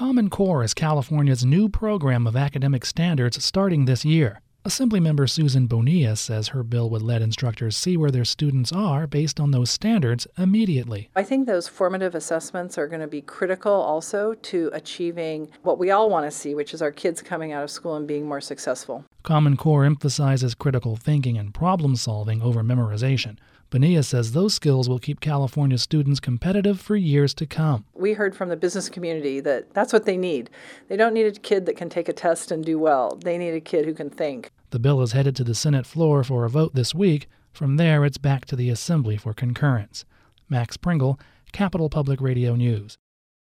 Common Core is California's new program of academic standards starting this year. Assemblymember Susan Bonilla says her bill would let instructors see where their students are based on those standards immediately. I think those formative assessments are going to be critical also to achieving what we all want to see, which is our kids coming out of school and being more successful. Common Core emphasizes critical thinking and problem solving over memorization. Bonilla says those skills will keep California students competitive for years to come. We heard from the business community that that's what they need. They don't need a kid that can take a test and do well. They need a kid who can think. The bill is headed to the Senate floor for a vote this week. From there, it's back to the Assembly for concurrence. Max Pringle, Capital Public Radio News.